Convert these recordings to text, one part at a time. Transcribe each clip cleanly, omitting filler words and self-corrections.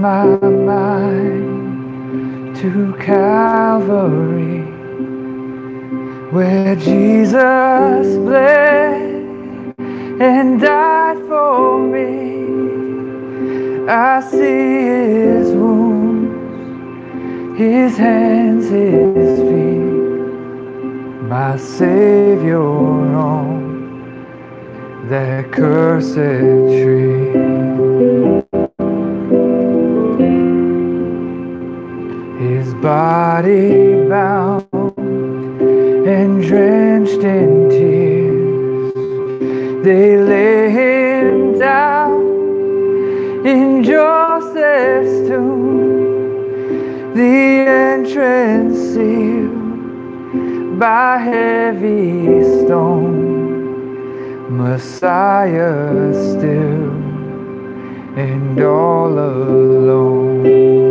my mind to Calvary, where Jesus bled and died for me. I see his wounds, his hands, his feet, my Savior on that cursed tree. His body bound and drenched in tears, they lay him down in Joseph's tomb, the entrance sealed by heavy stone. Messiah still and all alone.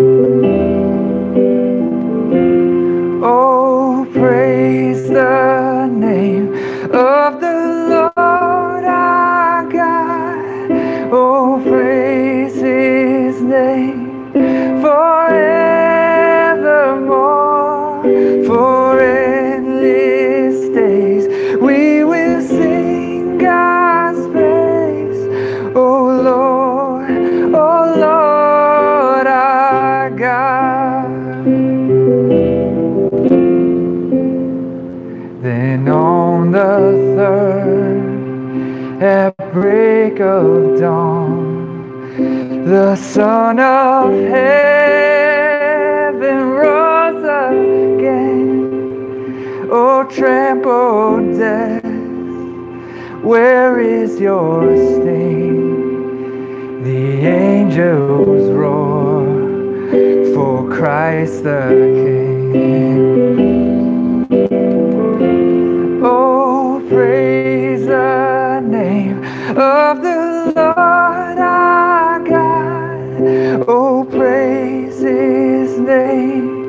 Oh, praise the name of the Lord our God. Oh, praise his name forevermore. For endless days we will sing God's praise. Oh Lord our God. Then on the third, at break of dawn, the Son of Heaven rose again. Oh, trampled death, where is your sting? The angels roar for Christ the King. Oh, praise the name of the Lord our God. Oh, praise his name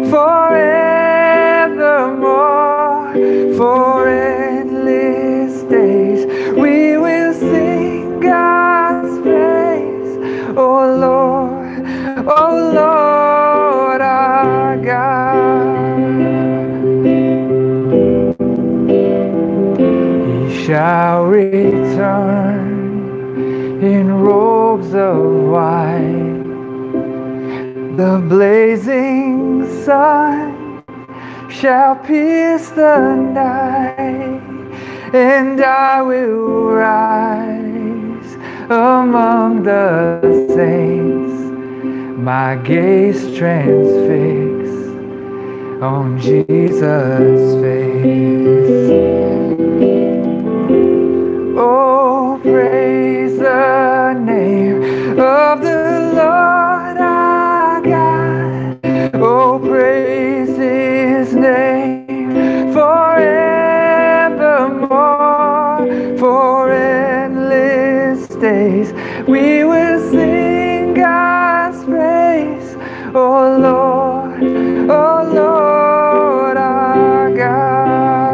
forevermore. For endless days we will sing God's praise. Oh Lord our God. Shall return in robes of white. The blazing sun shall pierce the night, and I will rise among the saints, my gaze transfixed on Jesus' face. Oh, praise the name of the Lord our God. Oh, praise his name forevermore. For endless days we will sing God's praise. Oh Lord our God.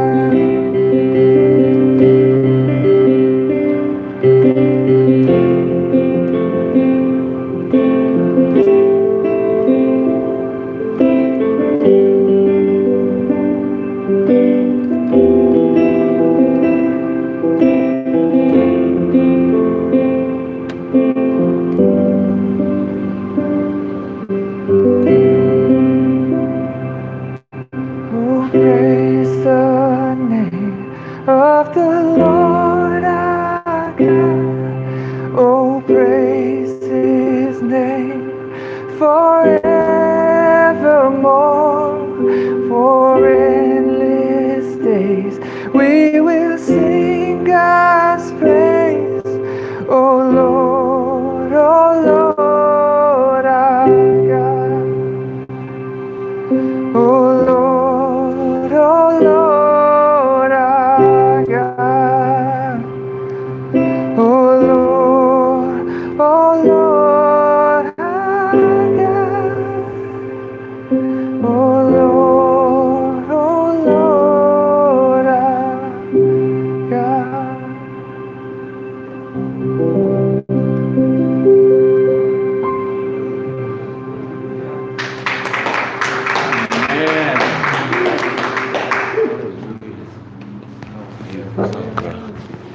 Of the Lord our God. Oh, praise his name forevermore. For endless days we will sing God's praise. Oh Lord our God. Oh Lord our God.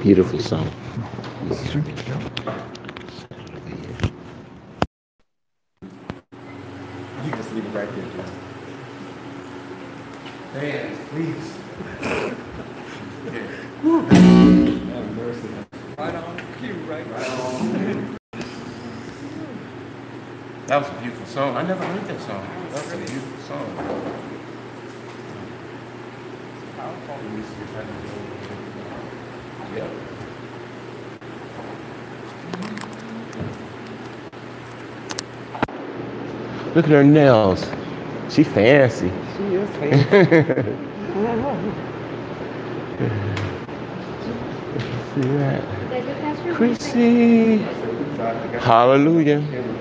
Beautiful song. You just leave it right there, John. Man, please. Have mercy. Right on cue, right on. That was a beautiful song. I never heard that song. That was a beautiful song. Yeah. Look at her nails. She fancy. She is fancy. See that? Chrissy. Hallelujah.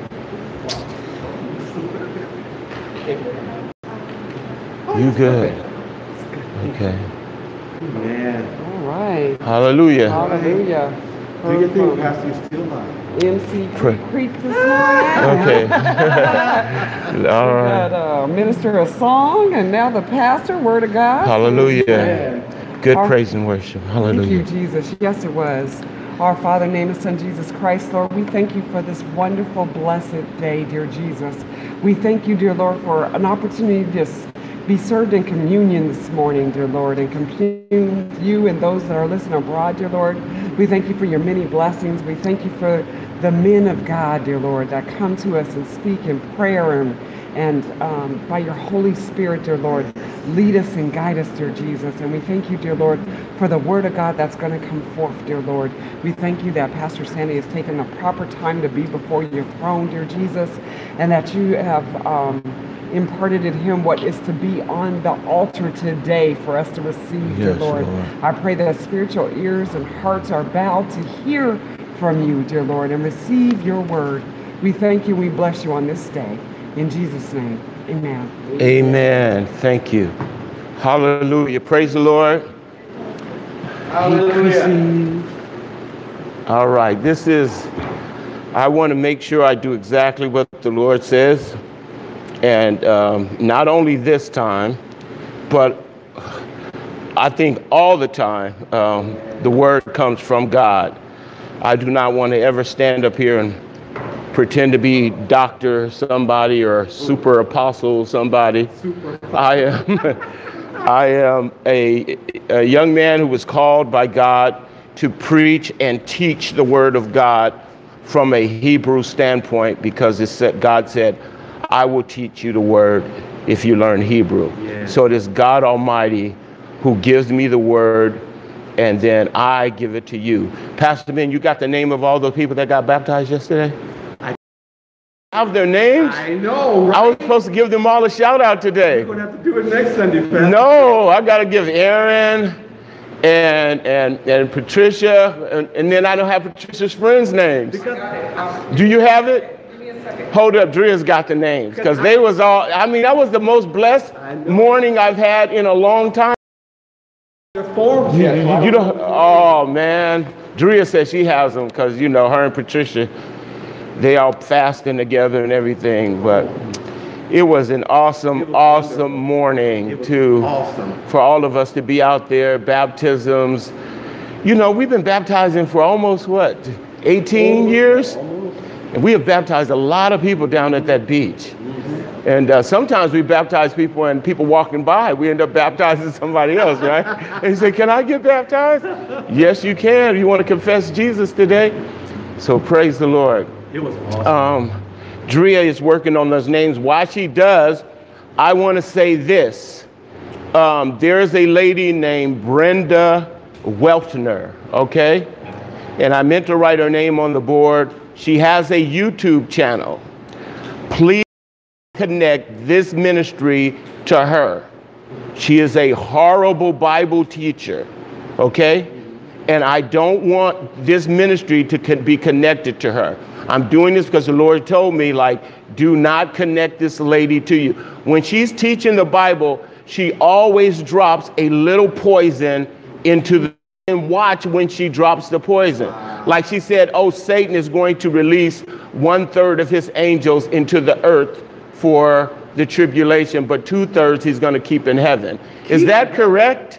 You good? Okay. Man. All right. Hallelujah. Hallelujah. Do you think Pastor is still alive? MC Creek this morning. Okay. All We right. got minister a song, and now the pastor, word of God. Hallelujah. Good Our- praise and worship. Thank Hallelujah. you, Jesus. Yes, it was. Our Father, in the name of Son Jesus Christ, Lord, we thank you for this wonderful, blessed day, dear Jesus. We thank you, dear Lord, for an opportunity to be served in communion this morning, dear Lord, and commune with you and those that are listening abroad, dear Lord. We thank you for your many blessings. We thank you for the men of God, dear Lord, that come to us and speak in prayer and by your Holy Spirit, dear Lord, lead us and guide us, dear Jesus. And we thank you, dear Lord, for the word of God that's going to come forth, dear Lord. We thank you that Pastor Sandy has taken the proper time to be before your throne, dear Jesus, and that you have imparted in him what is to be on the altar today for us to receive, dear Yes, Lord. Lord. I pray that spiritual ears and hearts are bowed to hear from you, dear Lord, and receive your word. We thank you. We bless you on this day. In Jesus' name, amen. Amen. Thank you. Hallelujah. Praise the Lord. Hallelujah. All right. I want to make sure I do exactly what the Lord says. And not only this time, but I think all the time, the word comes from God. I do not want to ever stand up here and pretend to be Dr. somebody or super apostle somebody. I am a young man who was called by God to preach and teach the word of God from a Hebrew standpoint, because God said, I will teach you the word if you learn Hebrew. Yeah. So it is God Almighty who gives me the word, and then I give it to you. Pastor Ben, you got the name of all the people that got baptized yesterday? I have their names? I know, right? I was supposed to give them all a shout out today. You're going to have to do it next Sunday, Pastor. No, I got to give Aaron and Patricia, and then I don't have Patricia's friends' names. Do you have it? Hold up, Drea's got the names, because they was all, I mean, that was the most blessed morning I've had in a long time. You don't, oh man, Drea said she has them because, you know, her and Patricia, they all fasting together and everything, but it was an awesome morning for all of us to be out there, baptisms. You know, we've been baptizing for almost, 18 years? And we have baptized a lot of people down at that beach. And sometimes we baptize people and people walking by, we end up baptizing somebody else, right? And he said, can I get baptized? Yes, you can. You want to confess Jesus today? So praise the Lord. It was awesome. Drea is working on those names. While she does, I want to say this. There is a lady named Brenda Weltner, okay? And I meant to write her name on the board. She has a YouTube channel. Please connect this ministry to her. She is a horrible Bible teacher, okay? And I don't want this ministry to be connected to her. I'm doing this because the Lord told me, like, do not connect this lady to you. When she's teaching the Bible, she always drops a little poison into the, and watch when she drops the poison. Like she said, oh, Satan is going to release 1/3 of his angels into the earth for the tribulation, but 2/3 he's going to keep in heaven. Is that correct?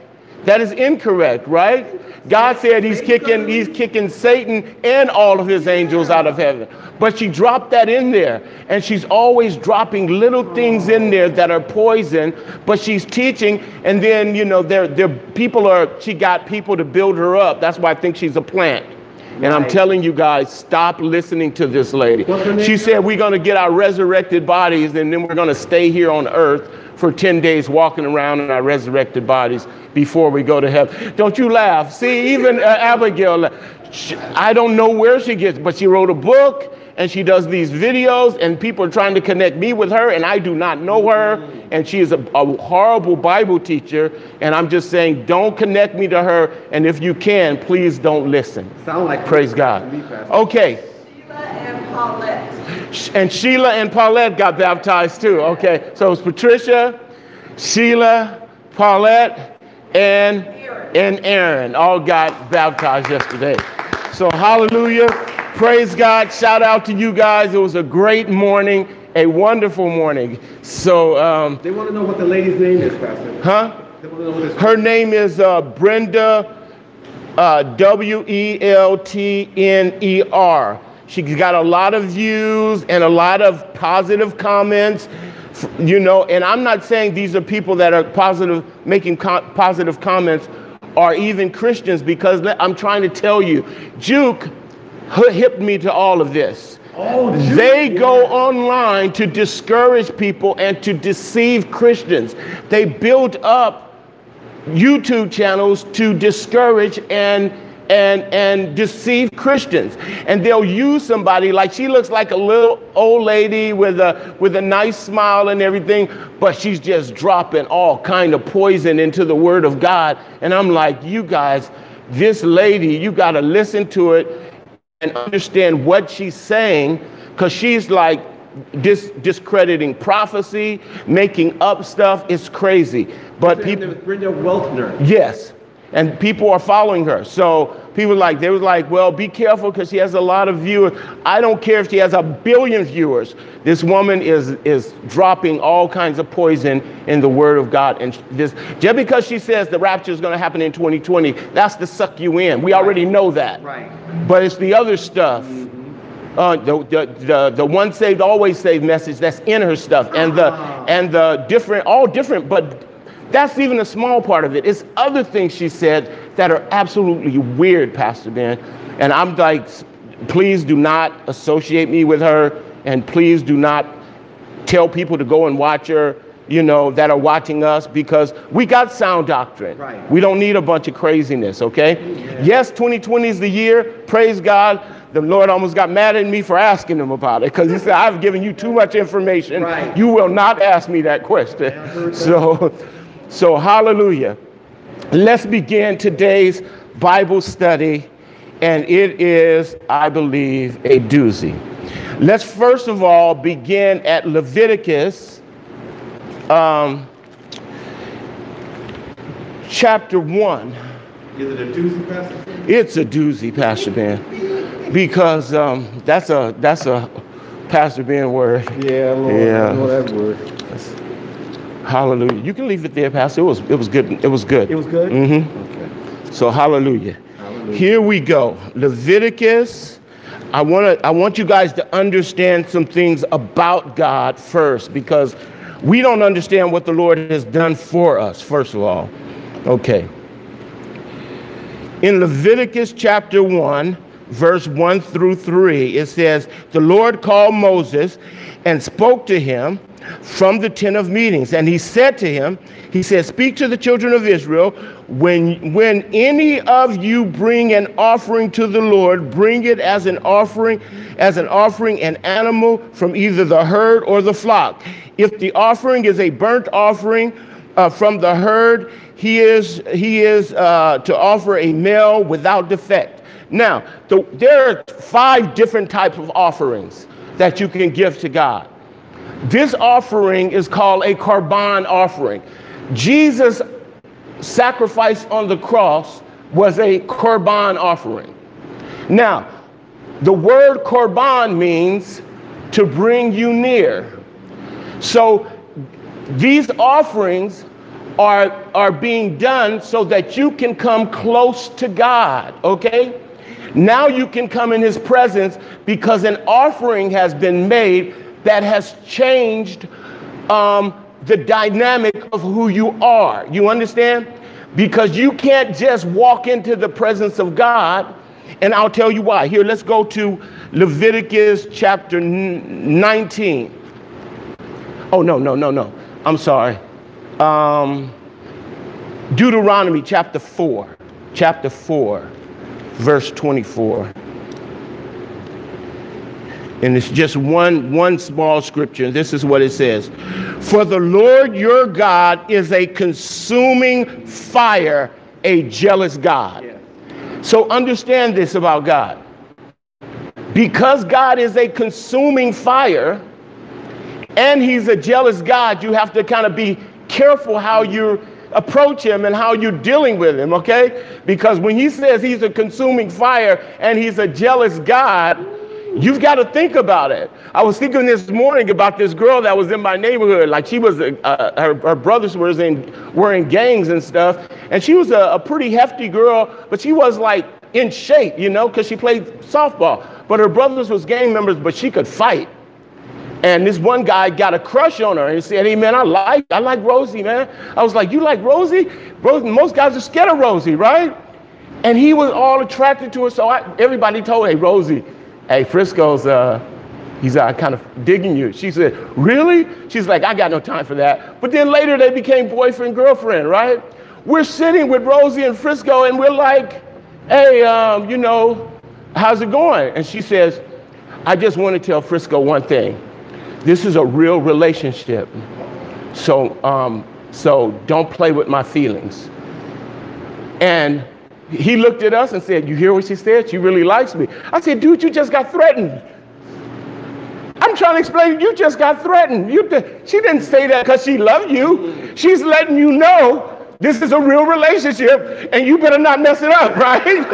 That is incorrect, right? God said he's kicking Satan and all of his angels out of heaven. But she dropped that in there. And she's always dropping little things in there that are poison. But she's teaching. And then, you know, she got people to build her up. That's why I think she's a plant. And I'm telling you guys, stop listening to this lady. She said we're going to get our resurrected bodies and then we're going to stay here on earth for 10 days walking around in our resurrected bodies before we go to heaven. Don't you laugh. See, even Abigail, I don't know where she gets, but she wrote a book and she does these videos and people are trying to connect me with her and I do not know her. And she is a horrible Bible teacher. And I'm just saying, don't connect me to her. And if you can, please don't listen. Sound like praise God. Okay. Sheila and Paulette. And Sheila and Paulette got baptized too. Okay. So it's Patricia, Sheila, Paulette, and Aaron all got baptized yesterday. So hallelujah. Praise God. Shout out to you guys. It was a great morning. A wonderful morning. So they want to know what the lady's name is, Pastor. Huh? They want to know what her name is Brenda Weltner. She's got a lot of views and a lot of positive comments, you know, and I'm not saying these are people that are positive, making positive comments or even Christians, because I'm trying to tell you, Juke hipped me to all of this. They go online to discourage people and to deceive Christians. They build up YouTube channels to discourage and deceive Christians. And they'll use somebody like, she looks like a little old lady with a nice smile and everything, but she's just dropping all kind of poison into the Word of God. And I'm like, you guys, this lady, you got to listen to it and understand what she's saying, because she's like discrediting prophecy, making up stuff. It's crazy. But people, Brenda Weltner. yes, and people are following her. So people they were like, well, be careful because she has a lot of viewers. I don't care if she has 1 billion viewers. This woman is dropping all kinds of poison in the Word of God. And this, just because she says the rapture is going to happen in 2020, that's to suck you in. We already know that. Right. But it's the other stuff. The once saved, always saved message that's in her stuff, and the different, all different, but that's even a small part of it. It's other things she said that are absolutely weird, Pastor Ben. And I'm like, please do not associate me with her, and please do not tell people to go and watch her, you know, that are watching us, because we got sound doctrine. Right. We don't need a bunch of craziness, okay? Yeah. Yes, 2020 is the year. Praise God. The Lord almost got mad at me for asking him about it, because he said, I've given you too much information. Right. You will not ask me that question. Yeah, so hallelujah. Let's begin today's Bible study, and it is, I believe, a doozy. Let's first of all begin at Leviticus chapter 1. Is it a doozy, Pastor? It's a doozy, Pastor Ben, because that's a Pastor Ben word. Yeah, Lord, yeah. I know that word. Hallelujah. You can leave it there, Pastor. It was good. It was good. It was good? Mm-hmm. Okay. So hallelujah. Here we go. Leviticus. I want you guys to understand some things about God first, because we don't understand what the Lord has done for us, first of all. Okay. In Leviticus chapter 1, verse 1 through 3, it says, the Lord called Moses and spoke to him from the tent of meetings. And he said to him, he said, speak to the children of Israel, when any of you bring an offering to the Lord, bring it as an offering, an animal from either the herd or the flock. If the offering is a burnt offering from the herd, he is to offer a male without defect. Now, there are 5 different types of offerings that you can give to God. This offering is called a korban offering. Jesus' sacrifice on the cross was a korban offering. Now, the word korban means to bring you near. So these offerings are being done so that you can come close to God, okay? Now you can come in his presence because an offering has been made that has changed the dynamic of who you are. You understand? Because you can't just walk into the presence of God, and I'll tell you why. Here, let's go to Leviticus chapter 19. Oh, no. I'm sorry. Deuteronomy chapter 4, verse 24. And it's just one small scripture. And this is what it says. For the Lord your God is a consuming fire, a jealous God. Yeah. So understand this about God. Because God is a consuming fire and he's a jealous God, you have to kind of be careful how you approach him and how you're dealing with him, okay? Because when he says he's a consuming fire and he's a jealous God, you've got to think about it. I was thinking this morning about this girl that was in my neighborhood. Like she was, her brothers were in gangs and stuff. And she was a pretty hefty girl, but she was like in shape, you know, because she played softball. But her brothers was gang members, but she could fight. And this one guy got a crush on her and he said, hey, man, I like Rosie, man. I was like, you like Rosie? Most guys are scared of Rosie, right? And he was all attracted to her. So everybody told, hey, Rosie, hey, Frisco's, he's kind of digging you. She said, really? She's like, I got no time for that. But then later they became boyfriend, girlfriend, right? We're sitting with Rosie and Frisco and we're like, hey, you know, how's it going? And she says, I just want to tell Frisco one thing. This is a real relationship. So don't play with my feelings. And he looked at us and said, you hear what she said? She really likes me. I said, dude, you just got threatened. I'm trying to explain, you just got threatened. She didn't say that because she loved you. She's letting you know this is a real relationship and you better not mess it up, right?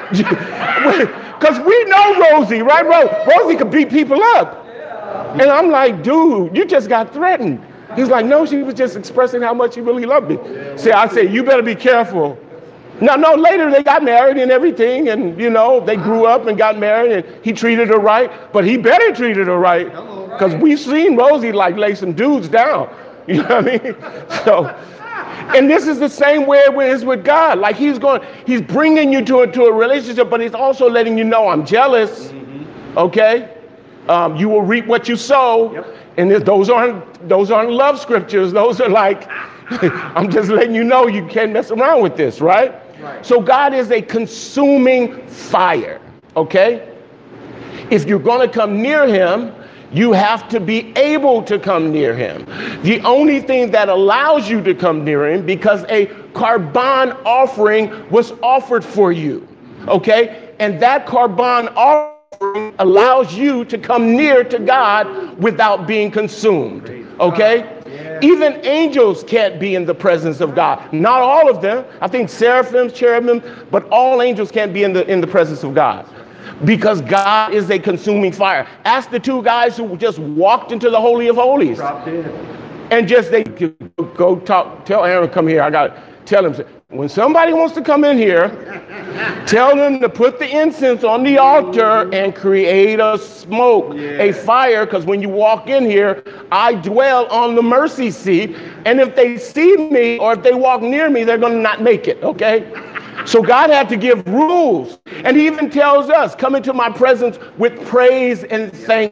Because we know Rosie, right? Rosie could beat people up. And I'm like, dude, you just got threatened. He's like, no, she was just expressing how much she really loved me. See, I said, you better be careful. No, later they got married and everything, and, you know, they grew up and got married, and he treated her right, but he better treated her right, because we've seen Rosie, like, lay some dudes down, you know what I mean? So, and this is the same way it is with God. Like, he's bringing you to a relationship, but he's also letting you know, I'm jealous, okay? You will reap what you sow, and those aren't love scriptures. Those are like, I'm just letting you know you can't mess around with this, right? So God is a consuming fire, okay? If you're going to come near him, you have to be able to come near him. The only thing that allows you to come near him, because a Karban offering was offered for you, okay? And that Karban offering allows you to come near to God without being consumed, okay? Even angels can't be in the presence of God. Not all of them. I think seraphim, cherubim, but all angels can't be in the presence of God, because God is a consuming fire. Ask the two guys who just walked into the Holy of Holies and just they go tell Aaron, come here. I got to tell him, when somebody wants to come in here, tell them to put the incense on the altar and create a smoke, a fire, because when you walk in here, I dwell on the mercy seat, and if they see me or if they walk near me, they're going to not make it, okay? So God had to give rules, and he even tells us, come into my presence with praise and thanksgiving.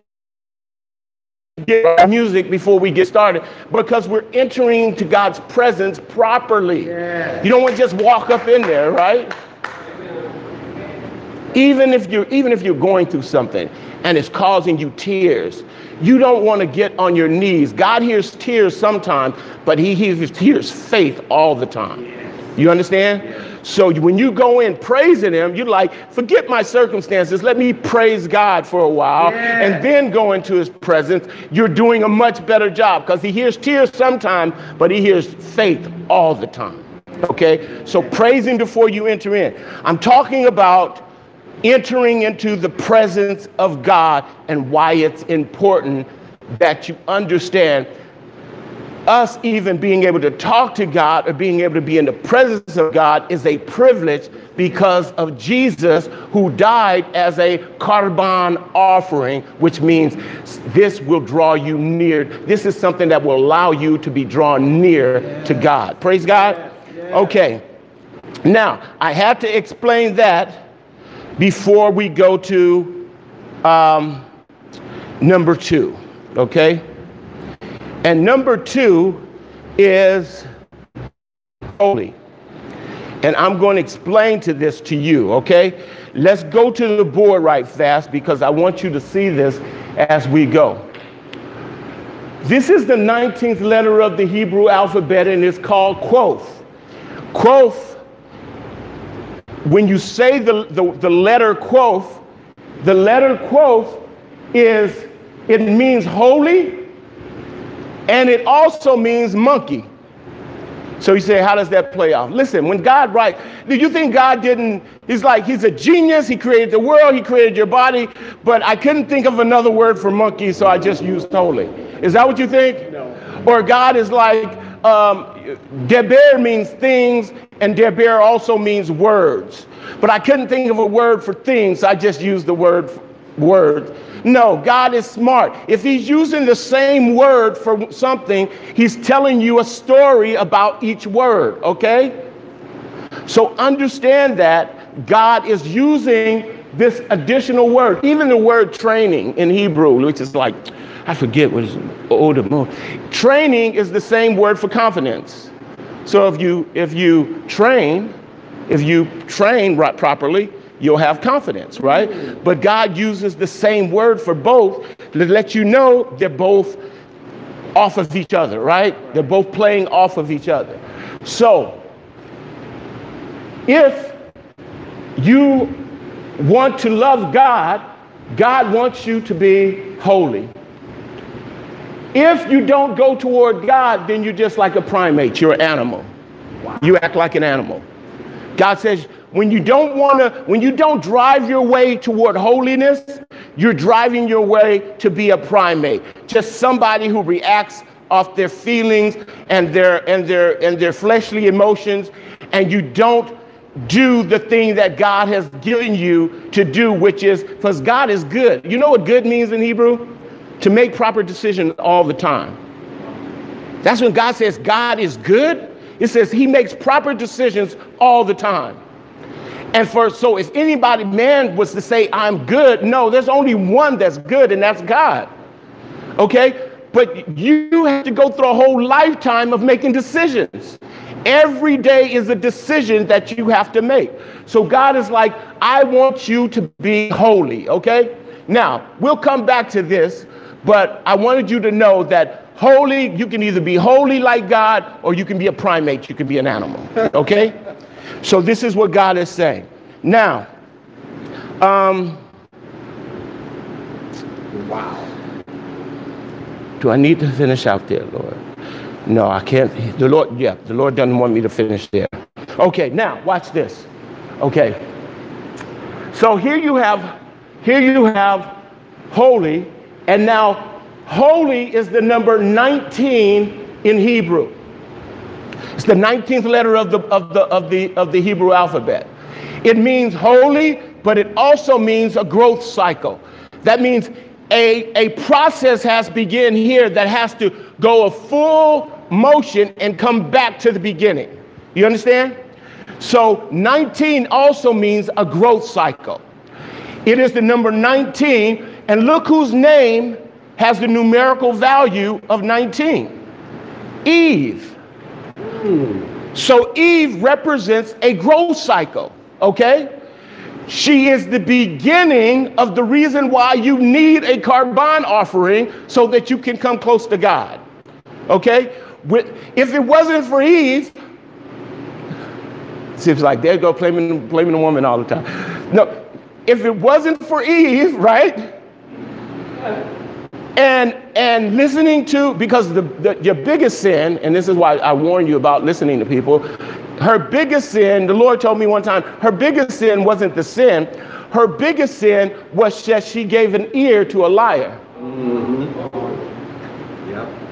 Get music before we get started, because we're entering to God's presence properly. You don't want to just walk up in there, right? Even if you're going through something and it's causing you tears, you don't want to get on your knees. God hears tears sometimes, but he hears faith all the time. You understand? So when you go in praising him, you're like, forget my circumstances. Let me praise God for a while and then go into his presence. You're doing a much better job, because he hears tears sometimes, but he hears faith all the time. Okay? So praise him before you enter in. I'm talking about entering into the presence of God and why it's important that you understand us even being able to talk to God or being able to be in the presence of God is a privilege because of Jesus, who died as a korban offering, which means this will draw you near. This is something that will allow you to be drawn near to God. Praise God. Okay. Now, I have to explain that before we go to number 2. Okay. And number 2 is holy. And I'm going to explain this to you, okay? Let's go to the board right fast because I want you to see this as we go. This is the 19th letter of the Hebrew alphabet, and it's called Quoth. Quoth, when you say the letter Quoth, the letter Quoth it means holy, and it also means monkey. So you say, how does that play off? Listen, when God writes, do you think God didn't, he's a genius, he created the world, he created your body, but I couldn't think of another word for monkey, so I just used holy. Is that what you think? No. Or God is like, deber means things, and deber also means words. But I couldn't think of a word for things, so I just used the word words. No, God is smart. If he's using the same word for something, he's telling you a story about each word, okay? So understand that God is using this additional word. Even the word training in Hebrew, which is like, I forget what it's older. Training is the same word for confidence. So if you train right properly, you'll have confidence, right? But God uses the same word for both to let you know they're both off of each other, right? They're both playing off of each other. So if you want to love God, God wants you to be holy. If you don't go toward God, then you're just like a primate. You're an animal. You act like an animal. God says, when you don't drive your way toward holiness, you're driving your way to be a primate. Just somebody who reacts off their feelings and their fleshly emotions, and you don't do the thing that God has given you to do, which is, because God is good. You know what good means in Hebrew? To make proper decisions all the time. That's when God says God is good. It says he makes proper decisions all the time. And so if man was to say, I'm good, no, there's only one that's good, and that's God. Okay? But you have to go through a whole lifetime of making decisions. Every day is a decision that you have to make. So God is like, I want you to be holy. Okay? Now, we'll come back to this, but I wanted you to know that holy, you can either be holy like God, or you can be a primate. You can be an animal. Okay? So this is what God is saying. Now, wow. Do I need to finish out there, Lord? No, I can't. The Lord doesn't want me to finish there. Okay, now watch this. Okay. So here you have holy, and now holy is the number 19 in Hebrew. It's the 19th letter of the Hebrew alphabet. It means holy, but it also means a growth cycle. That means a process has begun here that has to go a full motion and come back to the beginning. You understand? So 19 also means a growth cycle. It is the number 19, and look whose name has the numerical value of 19. Eve. So Eve represents a growth cycle, okay? She is the beginning of the reason why you need a korban offering so that you can come close to God, okay? If it wasn't for Eve, it seems like they go blaming the woman all the time. No, if it wasn't for Eve, right? And listening to, because your biggest sin, and this is why I warn you about listening to people, her biggest sin, the Lord told me one time, her biggest sin wasn't the sin. Her biggest sin was that she gave an ear to a liar. Mm-hmm. Yep.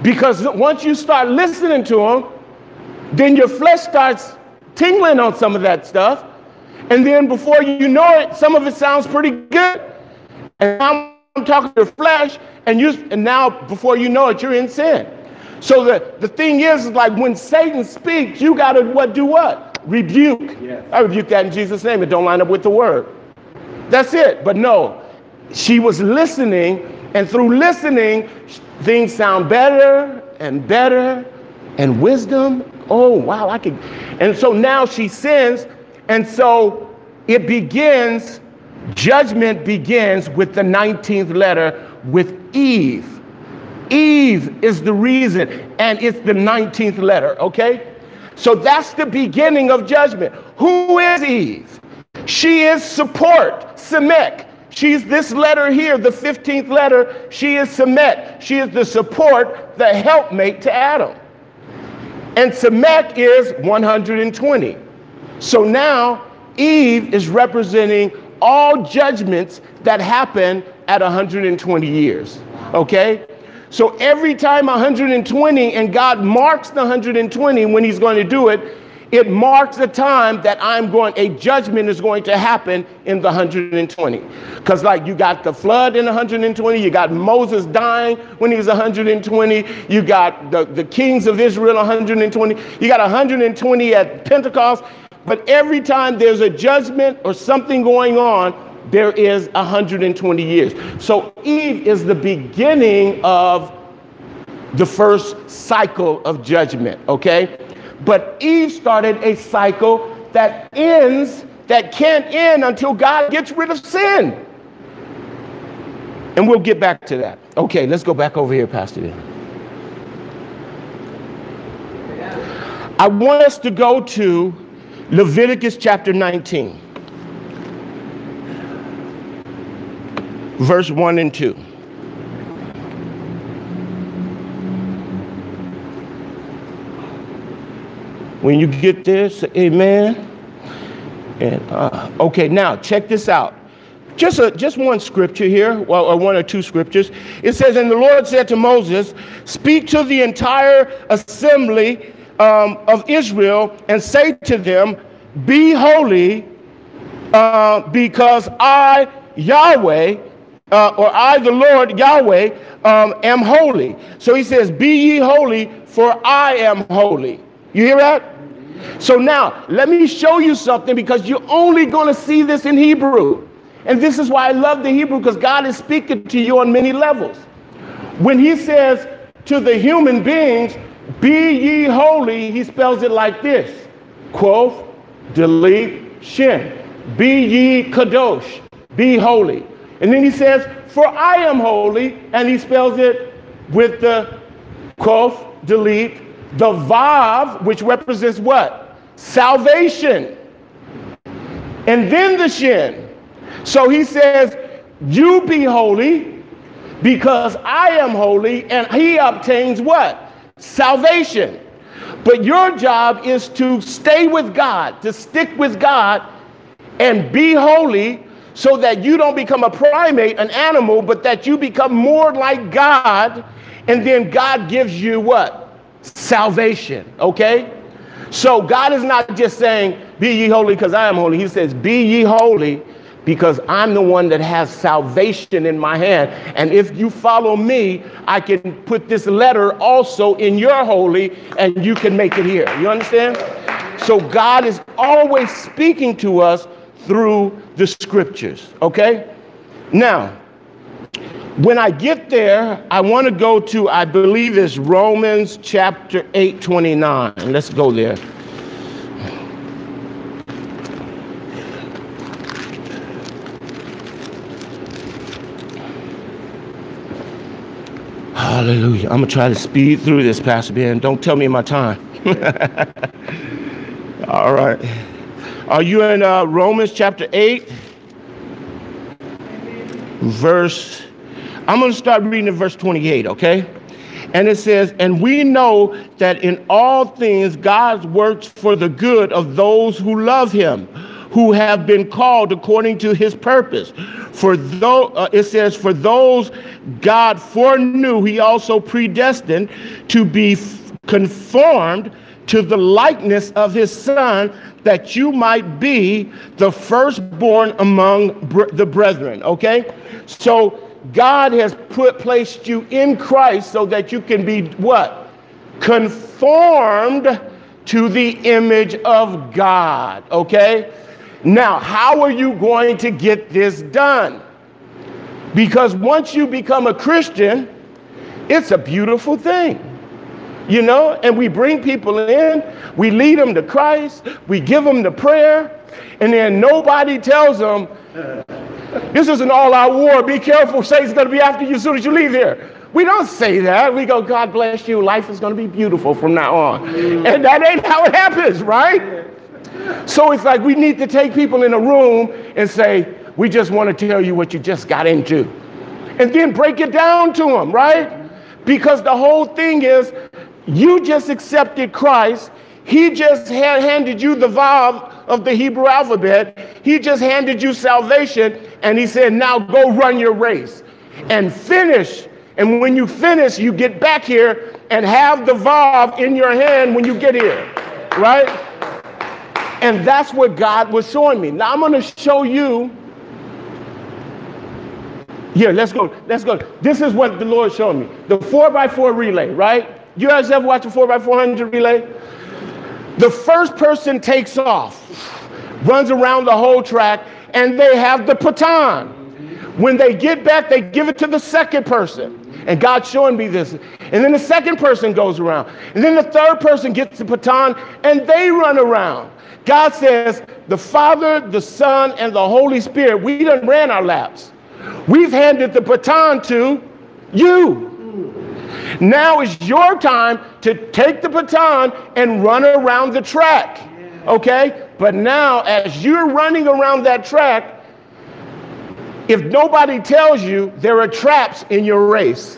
Because once you start listening to him, then your flesh starts tingling on some of that stuff. And then before you know it, some of it sounds pretty good. And now I'm talking to your flesh, and now before you know it, you're in sin. So the thing is like when Satan speaks, you got to do what? Rebuke. Yes. I rebuke that in Jesus' name. It don't line up with the word. That's it. But no, she was listening, and through listening, things sound better and better, and wisdom. Oh, wow, I could. And so now she sins, and so it begins, judgment begins with the 19th letter with Eve. Eve is the reason, and it's the 19th letter, okay? So that's the beginning of judgment. Who is Eve? She is support, Semek. She's this letter here, the 15th letter. She is Semek. She is the support, the helpmate to Adam. And Semek is 120. So now Eve is representing all judgments that happen at 120 years, okay? So every time 120, and God marks the 120 when he's going to do it, it marks a time that a judgment is going to happen in the 120. Because like you got the flood in 120, you got Moses dying when he was 120, you got the kings of Israel 120, you got 120 at Pentecost. But every time there's a judgment or something going on, there is 120 years. So Eve is the beginning of the first cycle of judgment, okay? But Eve started a cycle that can't end until God gets rid of sin. And we'll get back to that. Okay, let's go back over here, Pastor Dan. I want us to go to Leviticus chapter 19. Verse 1 and 2. When you get this, amen. And okay, now check this out. Just one scripture here, or one or two scriptures. It says, and the Lord said to Moses, speak to the entire assembly of Israel and say to them, be holy, because I, Yahweh, or I, the Lord Yahweh, am holy. So he says, be ye holy, for I am holy. You hear that? So now, let me show you something, because you're only going to see this in Hebrew. And this is why I love the Hebrew, because God is speaking to you on many levels. When he says to the human beings, be ye holy, he spells it like this. Quoth, delete, shin. Be ye kadosh, be holy. And then he says, for I am holy, and he spells it with the quoth, delete, the vav, which represents what? Salvation. And then the shin. So he says, you be holy because I am holy, and he obtains what? Salvation. But your job is to stay with God, to stick with God and be holy, so that you don't become a primate, an animal, but that you become more like God, and then God gives you what? Salvation, okay? So God is not just saying, be ye holy because I am holy. He says, be ye holy because I'm the one that has salvation in my hand. And if you follow me, I can put this letter also in your holy, and you can make it here. You understand? So God is always speaking to us through the scriptures, okay? Now, when I get there, I want to go to, I believe it's Romans chapter 8:29. Let's go there. Hallelujah. I'm going to try to speed through this, Pastor Ben. Don't tell me my time. All right. Are you in Romans chapter 8? I'm going to start reading at verse 28, okay? And it says, and we know that in all things God works for the good of those who love him, who have been called according to his purpose. For though it says, for those God foreknew, he also predestined to be conformed to the likeness of his son, that you might be the firstborn among the brethren. Okay, so God has placed you in Christ so that you can be what? Conformed to the image of God. Okay, now how are you going to get this done? Because once you become a Christian, it's a beautiful thing. You know, and we bring people in, we lead them to Christ, we give them the prayer, and then nobody tells them, this is an all-out war, be careful, Satan's going to be after you as soon as you leave here. We don't say that. We go, God bless you, life is going to be beautiful from now on. And that ain't how it happens, right? So it's like we need to take people in a room and say, we just want to tell you what you just got into. And then break it down to them, right? Because the whole thing is, you just accepted Christ. He just handed you the Vav of the Hebrew alphabet. He just handed you salvation. And he said, now go run your race and finish. And when you finish, you get back here and have the Vav in your hand when you get here, right? And that's what God was showing me. Now I'm going to show you. Here, let's go. Let's go. This is what the Lord showed me. The 4x4 relay, right? You guys ever watch a 4x400 relay? The first person takes off, runs around the whole track, and they have the baton. When they get back, they give it to the second person. And God's showing me this. And then the second person goes around. And then the third person gets the baton, and they run around. God says, the Father, the Son, and the Holy Spirit, we done ran our laps. We've handed the baton to you. Now is your time to take the baton and run around the track. Okay? But now, as you're running around that track, if nobody tells you, there are traps in your race.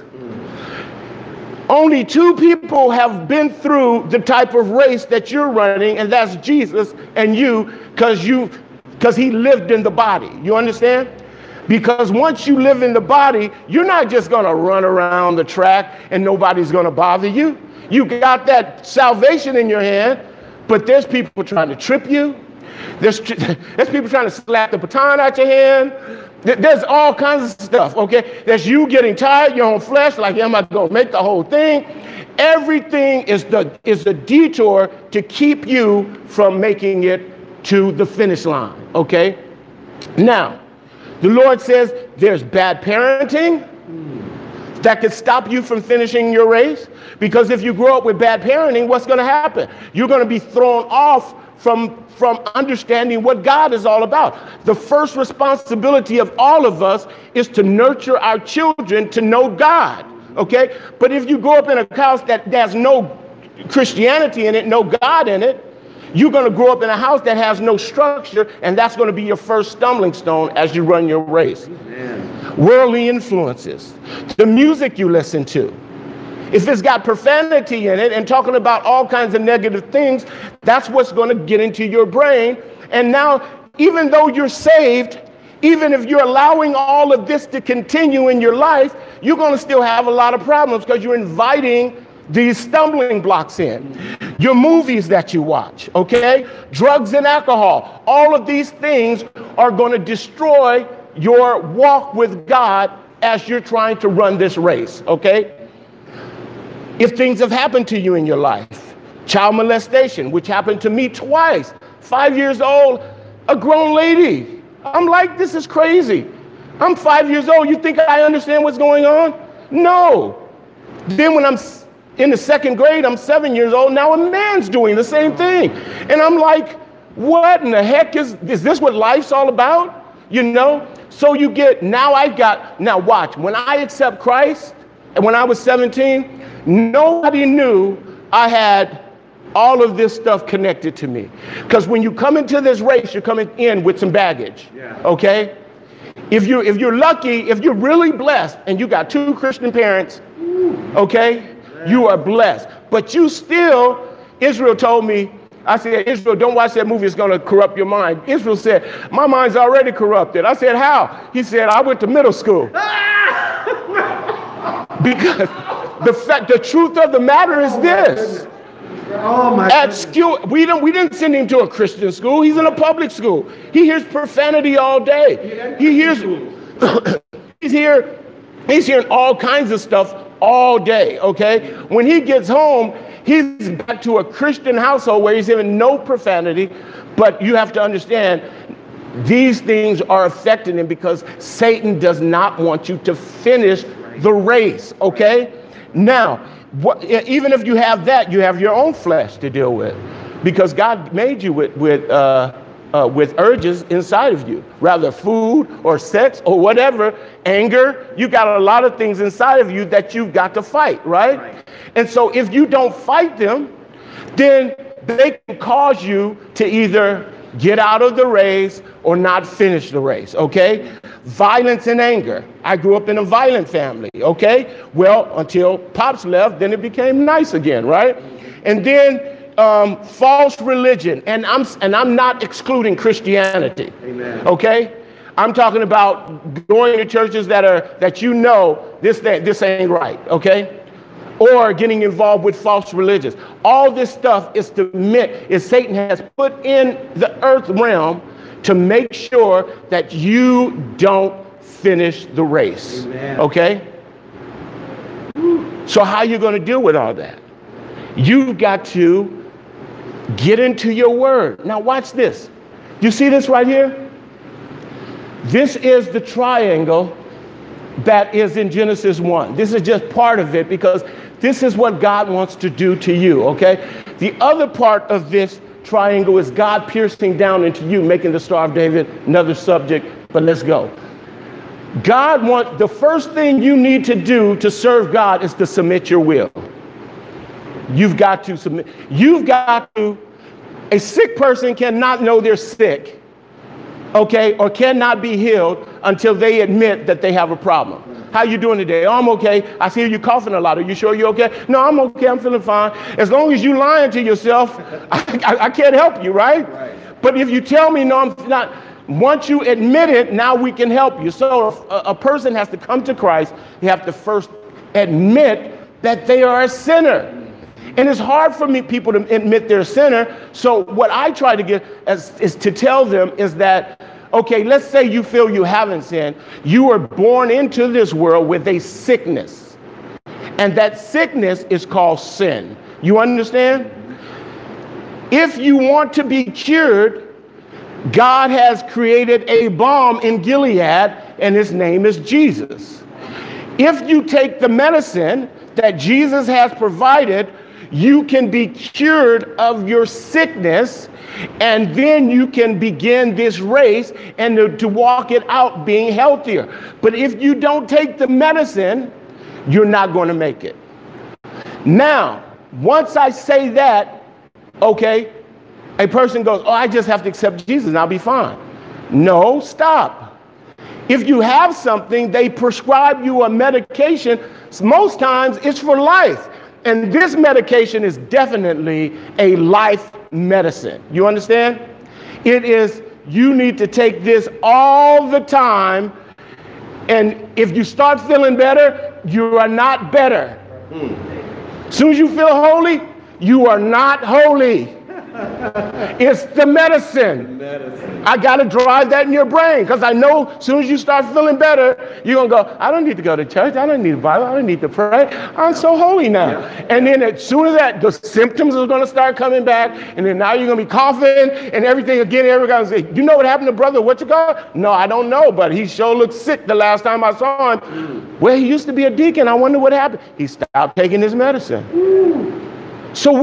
Only two people have been through the type of race that you're running, and that's Jesus and you, because he lived in the body. You understand? Because once you live in the body, you're not just going to run around the track and nobody's going to bother you. You got that salvation in your hand, but there's people trying to trip you. There's people trying to slap the baton out your hand. There's all kinds of stuff, okay? There's you getting tired, your own flesh, like, am I going to make the whole thing? Everything is the detour to keep you from making it to the finish line, okay? Now, the Lord says there's bad parenting that could stop you from finishing your race. Because if you grow up with bad parenting, what's going to happen? You're going to be thrown off from understanding what God is all about. The first responsibility of all of us is to nurture our children to know God. Okay? But if you grow up in a house that there's no Christianity in it, no God in it, you're going to grow up in a house that has no structure, and that's going to be your first stumbling stone as you run your race. Amen. Worldly influences, the music you listen to. If it's got profanity in it and talking about all kinds of negative things, that's what's going to get into your brain. And now, even though you're saved, even if you're allowing all of this to continue in your life, you're going to still have a lot of problems because you're inviting these stumbling blocks in. Your movies that you watch, okay? Drugs and alcohol. All of these things are going to destroy your walk with God as you're trying to run this race, okay? If things have happened to you in your life, child molestation, which happened to me twice, 5 years old, a grown lady. I'm like, this is crazy. I'm 5 years old. You think I understand what's going on? No. Then when I'm in the second grade, I'm 7 years old. Now a man's doing the same thing. And I'm like, what in the heck is this what life's all about? You know? So you get, now watch, when I accept Christ, and when I was 17, nobody knew I had all of this stuff connected to me. Because when you come into this race, you're coming in with some baggage, okay? If you're lucky, if you're really blessed, and you got 2 Christian parents, okay, you are blessed. But you still, Israel told me, I said, Israel, don't watch that movie. It's going to corrupt your mind. Israel said, my mind's already corrupted. I said, how? He said, I went to middle school. Because the truth of the matter is this. Oh my At school, we didn't send him to a Christian school. He's in a public school. He hears profanity all day. He hears, he's hearing all kinds of stuff all day, okay? When he gets home, he's back to a Christian household where he's hearing no profanity, but you have to understand, these things are affecting him because Satan does not want you to finish the race, okay? Now, even if you have that, you have your own flesh to deal with, because God made you with urges inside of you, rather food or sex or whatever, anger. You got a lot of things inside of you that you've got to fight, right? And so if you don't fight them, then they can cause you to either get out of the race or not finish the race, okay? Violence and anger. I grew up in a violent family, okay? Well, until Pops left, then it became nice again, right? And then false religion, and I'm not excluding Christianity, amen. Okay? I'm talking about going to churches that you know this ain't right, okay? Or getting involved with false religions. All this stuff is Satan has put in the earth realm to make sure that you don't finish the race. Amen. Okay? So how are you going to deal with all that? You've got to get into your word. Now watch this. You see this right here? This is the triangle that is in Genesis 1. This is just part of it because this is what God wants to do to you, okay? The other part of this triangle is God piercing down into you, making the Star of David, another subject, but let's go. The first thing you need to do to serve God is to submit your will. You've got to submit. A sick person cannot know they're sick, okay, or cannot be healed until they admit that they have a problem. How you doing today? Oh, I'm okay. I see you coughing a lot. Are you sure you're okay? No, I'm okay. I'm feeling fine. As long as you lying to yourself, I can't help you, right? But if you tell me, no, I'm not, once you admit it, now we can help you. So if a person has to come to Christ, they have to first admit that they are a sinner. And it's hard for people to admit they're a sinner. So what I try to get is to tell them is that, okay, let's say you feel you haven't sinned. You were born into this world with a sickness. And that sickness is called sin. You understand? If you want to be cured, God has created a balm in Gilead, and his name is Jesus. If you take the medicine that Jesus has provided, you can be cured of your sickness, and then you can begin this race and to walk it out being healthier. But if you don't take the medicine, you're not going to make it. Now, once I say that, okay, a person goes, oh, I just have to accept Jesus and I'll be fine. No, stop. If you have something, they prescribe you a medication. Most times it's for life. And this medication is definitely a life medicine. You understand? It is, you need to take this all the time. And if you start feeling better, you are not better. As soon as you feel holy, you are not holy. It's the medicine. I got to drive that in your brain, because I know as soon as you start feeling better, you're going to go, I don't need to go to church. I don't need the Bible. I don't need to pray. I'm so holy now. And then as soon as that, the symptoms are going to start coming back. And then now you're going to be coughing and everything again. Everybody's going to say, you know what happened to brother? What you got? No, I don't know. But he sure looked sick the last time I saw him. Well, he used to be a deacon. I wonder what happened. He stopped taking his medicine. So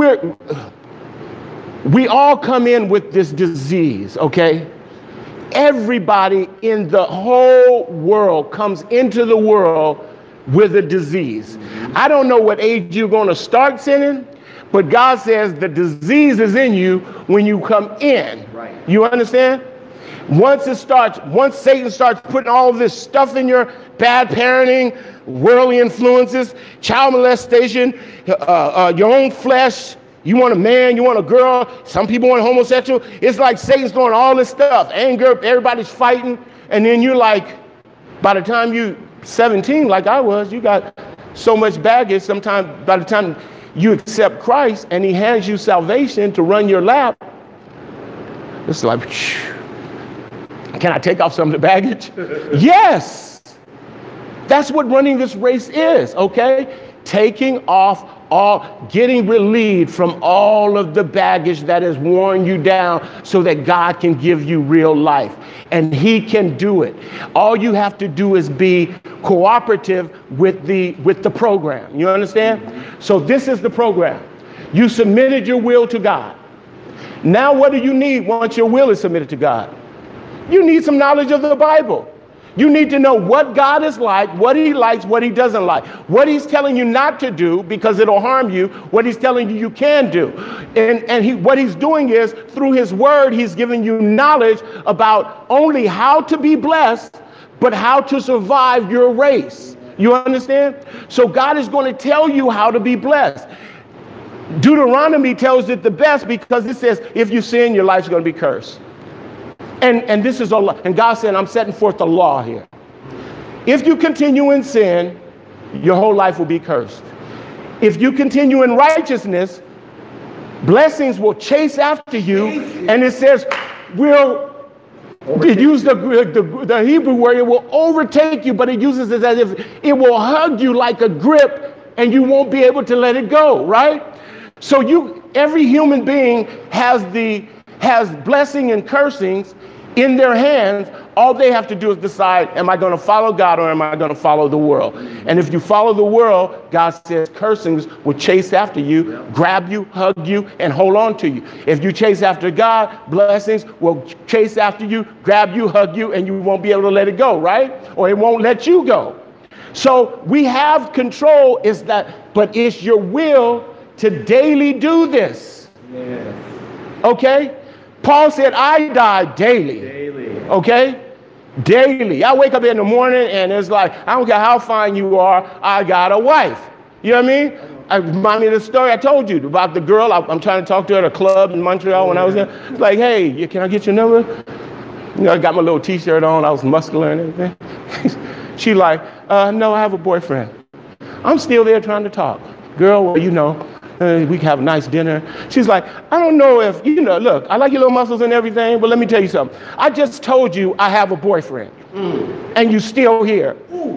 we all come in with this disease, okay? Everybody in the whole world comes into the world with a disease. I don't know what age you're going to start sinning, but God says the disease is in you when you come in. Right. You understand? Once Satan starts putting all this stuff in your bad parenting, worldly influences, child molestation, your own flesh, You want a man, you want a girl. Some people want homosexual. It's like Satan's doing all this stuff. Anger, everybody's fighting. And then you're like, by the time you 17, like I was, you got so much baggage. Sometimes by the time you accept Christ and he hands you salvation to run your lap, it's like, can I take off some of the baggage? Yes. That's what running this race is, okay? Taking off getting relieved from all of the baggage that has worn you down so that God can give you real life. And he can do it. All you have to do is be cooperative with the program. You understand? So this is the program. You submitted your will to God. Now what do you need once your will is submitted to God? You need some knowledge of the Bible. You need to know what God is like, what he likes, what he doesn't like, what he's telling you not to do because it'll harm you, what he's telling you you can do. And what he's doing is through his word, he's giving you knowledge about only how to be blessed, but how to survive your race. You understand? So God is going to tell you how to be blessed. Deuteronomy tells it the best because it says, if you sin, your life's going to be cursed. And this is a law. And God said, I'm setting forth the law here. If you continue in sin, your whole life will be cursed. If you continue in righteousness, blessings will chase after you. And it says, it uses the Hebrew word, it will overtake you, but it uses it as if it will hug you like a grip and you won't be able to let it go, right? So every human being has blessing and cursings in their hands. All they have to do is decide, am I going to follow God or am I going to follow the world? And if you follow the world, God says cursings will chase after you, grab you, hug you, and hold on to you. If you chase after God, blessings will chase after you, grab you, hug you, and you won't be able to let it go, right? Or it won't let you go. So we have control, but it's your will to daily do this. Yes. Okay? Paul said, I die daily. Okay? Daily. I wake up in the morning and it's like, I don't care how fine you are, I got a wife. You know what I mean? I remind me of the story I told you about the girl. I'm trying to talk to her at a club in Montreal when I was there. It's like, hey, can I get your number? You know, I got my little t-shirt on. I was muscular and everything. She like, no, I have a boyfriend. I'm still there trying to talk. Girl, well, you know, we can have a nice dinner. She's like, I don't know if, look, I like your little muscles and everything, but let me tell you something. I just told you I have a boyfriend, and you still here.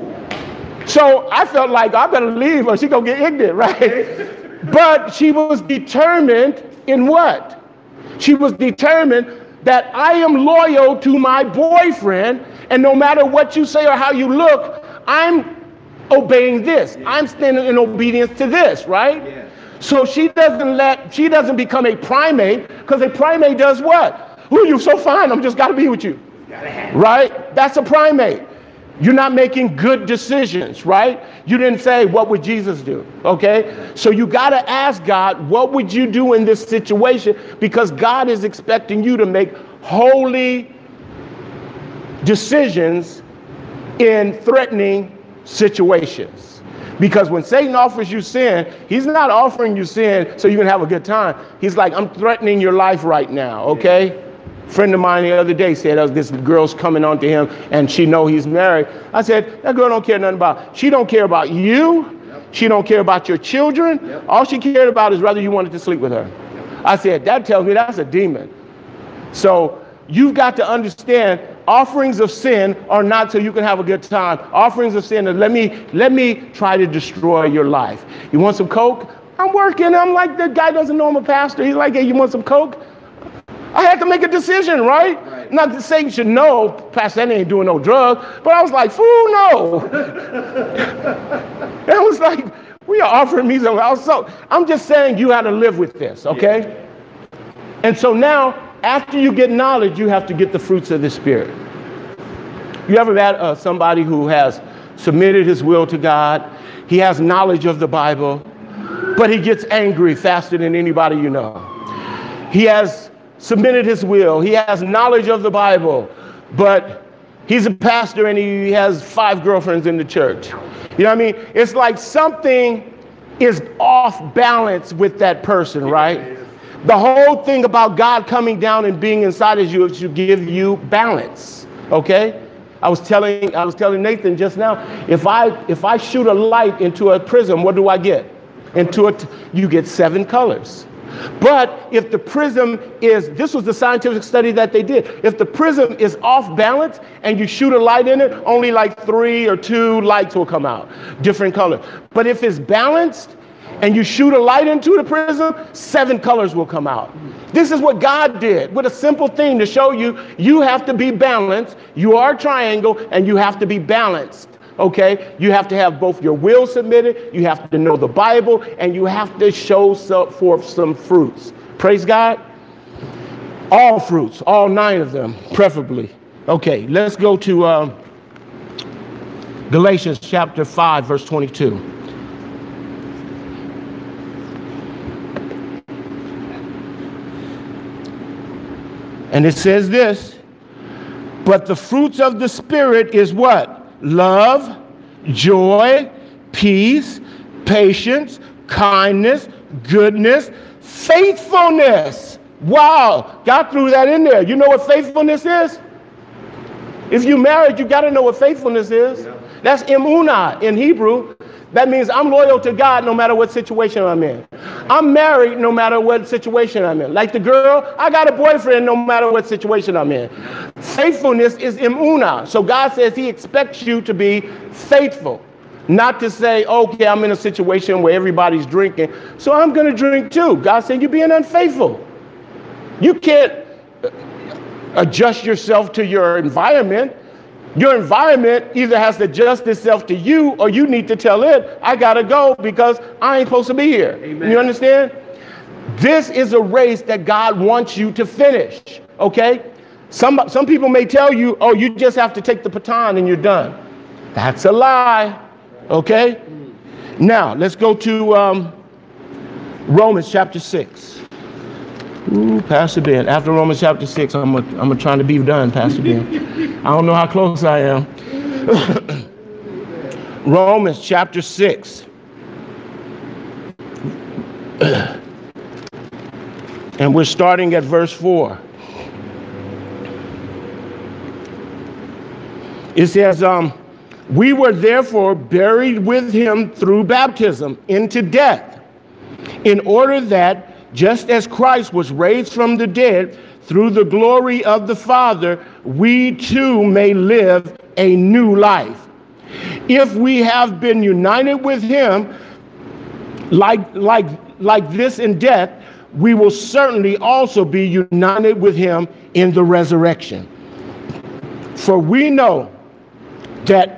So I felt like I better leave or she gonna get ignorant, right? But she was determined in what? She was determined that I am loyal to my boyfriend, and no matter what you say or how you look, I'm obeying this. I'm standing in obedience to this, right? Yeah. So she doesn't become a primate, because a primate does what? Ooh, you're so fine, I'm just gotta be with you. Right? That's a primate. You're not making good decisions, right? You didn't say, what would Jesus do? Okay? So you gotta ask God, what would you do in this situation? Because God is expecting you to make holy decisions in threatening situations. Because when Satan offers you sin, he's not offering you sin so you can have a good time. He's like, I'm threatening your life right now, okay? A friend of mine the other day said, this girl's coming on to him and she know he's married. I said, that girl don't care nothing about, she don't care about you. She don't care about your children. All she cared about is whether you wanted to sleep with her. I said, that tells me that's a demon. So you've got to understand, offerings of sin are not so you can have a good time. Offerings of sin are let me try to destroy your life. You want some Coke? I'm working. I'm like, the guy doesn't know I'm a pastor. He's like, hey, you want some Coke? I had to make a decision, right? Not that Satan should know, Pastor Andy ain't doing no drug, but I was like, fool, no. And I was like, we are offering me something. So I'm just saying you had to live with this, okay? And so now, after you get knowledge, you have to get the fruits of the Spirit. You ever had somebody who has submitted his will to God? He has knowledge of the Bible, but he gets angry faster than anybody you know. He has submitted his will. He has knowledge of the Bible, but he's a pastor and he has 5 girlfriends in the church. You know what I mean? It's like something is off balance with that person, right? The whole thing about God coming down and being inside of you is to give you balance, okay? I was telling Nathan just now, if I shoot a light into a prism, what do I get? You get 7 colors. But if the prism is, this was the scientific study that they did, if the prism is off balance and you shoot a light in it, only like 3 or 2 lights will come out, different colors. But if it's balanced and you shoot a light into the prism, 7 colors will come out. This is what God did with a simple thing to show you, you have to be balanced. You are a triangle and you have to be balanced. Okay, you have to have both your will submitted, you have to know the Bible, and you have to show forth some fruits. Praise God. All fruits, all 9 of them, preferably. Okay, let's go to Galatians chapter 5, verse 22. And it says this, but the fruits of the Spirit is what? Love, joy, peace, patience, kindness, goodness, faithfulness. Wow, God threw that in there. You know what faithfulness is? If you're married, you got to know what faithfulness is. Yeah. That's emunah in Hebrew. That means I'm loyal to God no matter what situation I'm in. I'm married no matter what situation I'm in. Like the girl, I got a boyfriend no matter what situation I'm in. Faithfulness is emunah. So God says he expects you to be faithful. Not to say, okay, I'm in a situation where everybody's drinking, so I'm going to drink too. God said you're being unfaithful. You can't adjust yourself to your environment. Your environment either has to adjust itself to you or you need to tell it, I got to go because I ain't supposed to be here. Amen. You understand? This is a race that God wants you to finish, okay? Some people may tell you, oh, you just have to take the baton and you're done. That's a lie, okay? Now, let's go to Romans chapter 6. Ooh, Pastor Ben. After Romans chapter 6, I'm trying to be done, Pastor Ben. I don't know how close I am. Romans chapter 6. And we're starting at verse 4. It says, we were therefore buried with him through baptism into death, in order that just as Christ was raised from the dead through the glory of the Father, we too may live a new life. If we have been united with him like this in death, we will certainly also be united with him in the resurrection. For we know that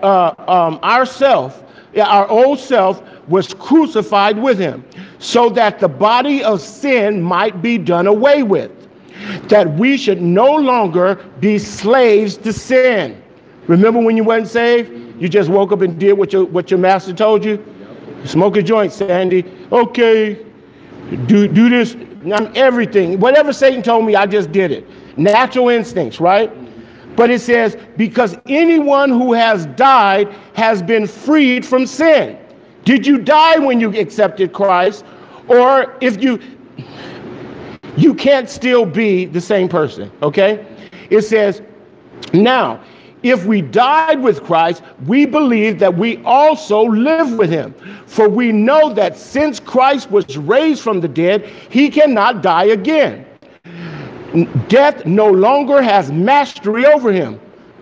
our old self was crucified with him, so that the body of sin might be done away with, that we should no longer be slaves to sin. Remember when you weren't saved? You just woke up and did what your master told you? Smoke a joint, Sandy. Okay, do this, everything. Whatever Satan told me, I just did it. Natural instincts, right? But it says, because anyone who has died has been freed from sin. Did you die when you accepted Christ? Or if you can't still be the same person, okay? It says, now, if we died with Christ, we believe that we also live with him. For we know that since Christ was raised from the dead, he cannot die again. Death no longer has mastery over him.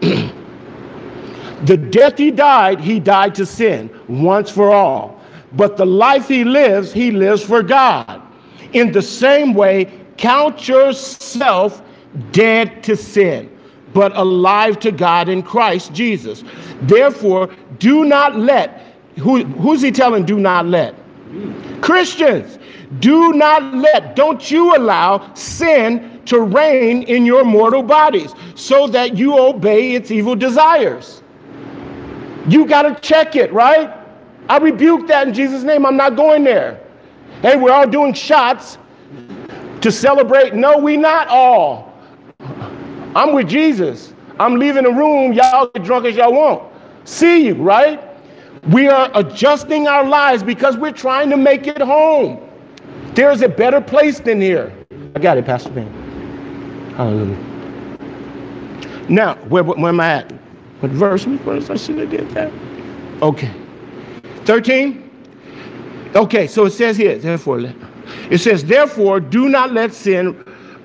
The death he died to sin once for all. But the life he lives for God. In the same way, count yourself dead to sin, but alive to God in Christ Jesus. Therefore, do not let, who's he telling do not let? Christians, don't you allow sin to reign in your mortal bodies so that you obey its evil desires. You got to check it, right? I rebuke that in Jesus' name. I'm not going there. Hey, we're all doing shots to celebrate. No, we not all. I'm with Jesus. I'm leaving the room. Y'all get drunk as y'all want. See you, right? We are adjusting our lives because we're trying to make it home. There's a better place than here. I got it, Pastor Ben. Hallelujah. Now, where am I at? What verse? I should have did that. Okay. 13. Okay, so it says here, therefore, do not let sin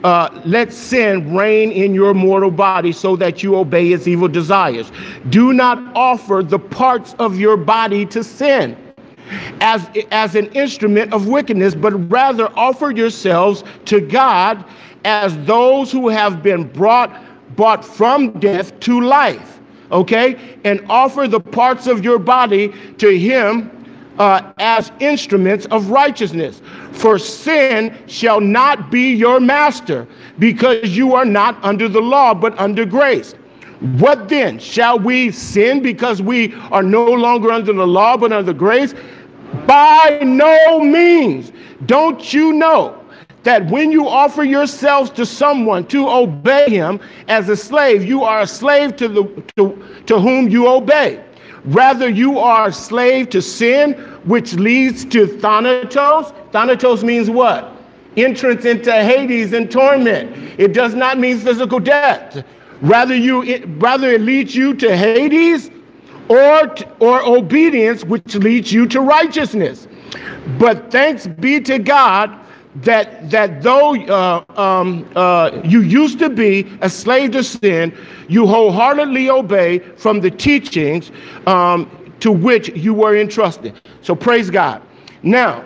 reign in your mortal body so that you obey its evil desires. Do not offer the parts of your body to sin as an instrument of wickedness, but rather offer yourselves to God as those who have been brought from death to life. Okay? And offer the parts of your body to him as instruments of righteousness. For sin shall not be your master, because you are not under the law, but under grace. What then? Shall we sin because we are no longer under the law, but under grace? By no means. Don't you know that when you offer yourselves to someone to obey him as a slave, you are a slave to whom you obey? Rather, you are a slave to sin, which leads to thanatos. Thanatos means what? Entrance into Hades and torment. It does not mean physical death. Rather, it leads you to Hades or obedience, which leads you to righteousness. But thanks be to God that though you used to be a slave to sin, you wholeheartedly obey from the teachings to which you were entrusted. So praise God. Now,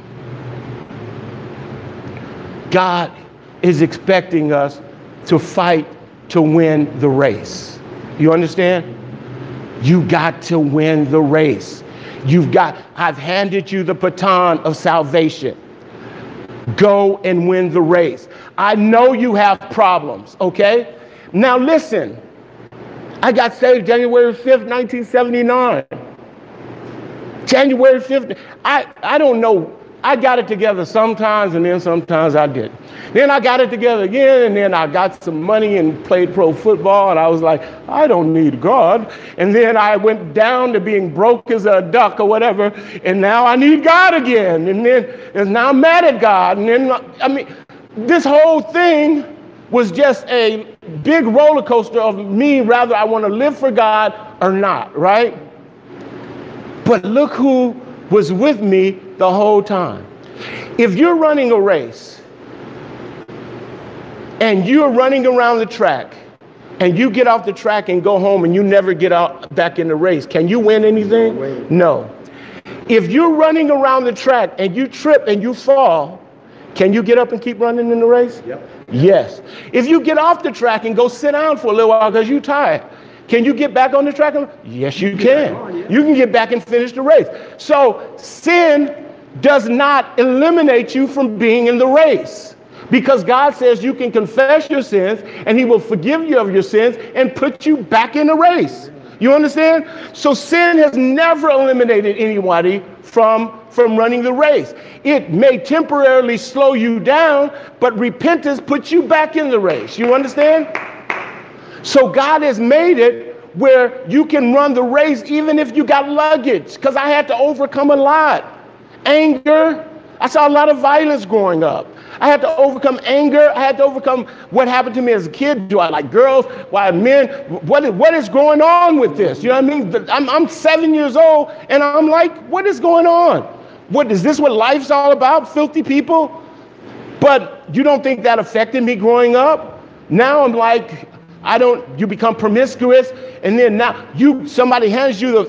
God is expecting us to fight to win the race. You understand? You got to win the race. I've handed you the baton of salvation. Go and win the race. I know you have problems, okay? Now listen, I got saved January 5th, 1979. January 5th, I don't know. I got it together sometimes, and then sometimes I didn't. Then I got it together again, and then I got some money and played pro football, and I was like, I don't need God. And then I went down to being broke as a duck or whatever, and now I need God again. And now I'm mad at God. And then, this whole thing was just a big roller coaster of me, whether I want to live for God or not, right? But look who was with me the whole time. If you're running a race and you're running around the track and you get off the track and go home and you never get out back in the race, can you win anything? No. If you're running around the track and you trip and you fall, can you get up and keep running in the race? Yep. Yes. If you get off the track and go sit down for a little while because you're tired, can you get back on the track? Yes, you can. You can get back and finish the race. So sin does not eliminate you from being in the race, because God says you can confess your sins and he will forgive you of your sins and put you back in the race. You understand? So sin has never eliminated anybody from running the race. It may temporarily slow you down, but repentance puts you back in the race. You understand? So God has made it where you can run the race even if you got luggage, because I had to overcome a lot. Anger. I saw a lot of violence growing up. I had to overcome anger. I had to overcome what happened to me as a kid. Do I like girls? Why men? What is going on with this? You know what I mean? I'm 7 years old and I'm like, what is going on? What is this? What life's all about? Filthy people? But you don't think that affected me growing up? Now I'm like, you become promiscuous, and then now somebody hands you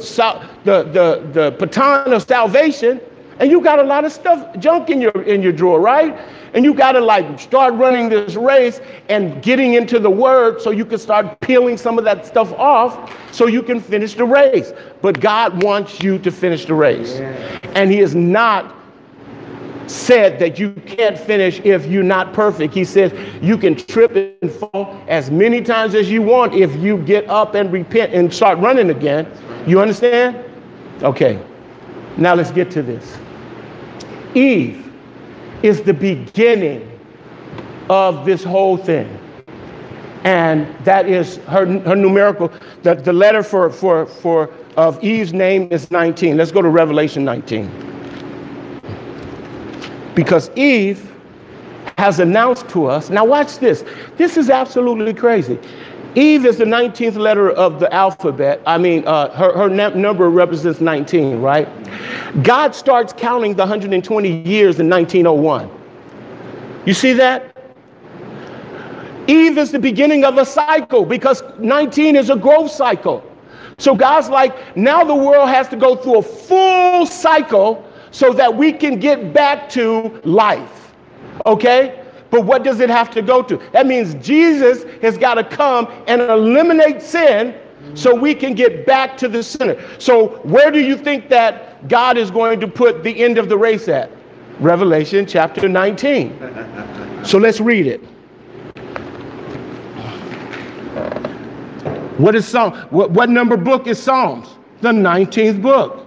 the baton of salvation, and you got a lot of junk in your drawer, right? And you got to start running this race and getting into the word so you can start peeling some of that stuff off so you can finish the race. But God wants you to finish the race. Yeah. And he has not said that you can't finish if you're not perfect. He says you can trip and fall as many times as you want if you get up and repent and start running again. You understand? Okay. Now let's get to this. Eve is the beginning of this whole thing. And that is her numerical. The letter of Eve's name is 19. Let's go to Revelation 19. Because Eve has announced to us. Now watch this. This is absolutely crazy. Eve is the 19th letter of the alphabet. I mean, her number represents 19, right? God starts counting the 120 years in 1901. You see that? Eve is the beginning of a cycle because 19 is a growth cycle. So God's like, now the world has to go through a full cycle so that we can get back to life. Okay? But what does it have to go to? That means Jesus has got to come and eliminate sin so we can get back to the center. So where do you think that God is going to put the end of the race at? Revelation chapter 19. So let's read it. What is Psalm? What number book is Psalms? The 19th book.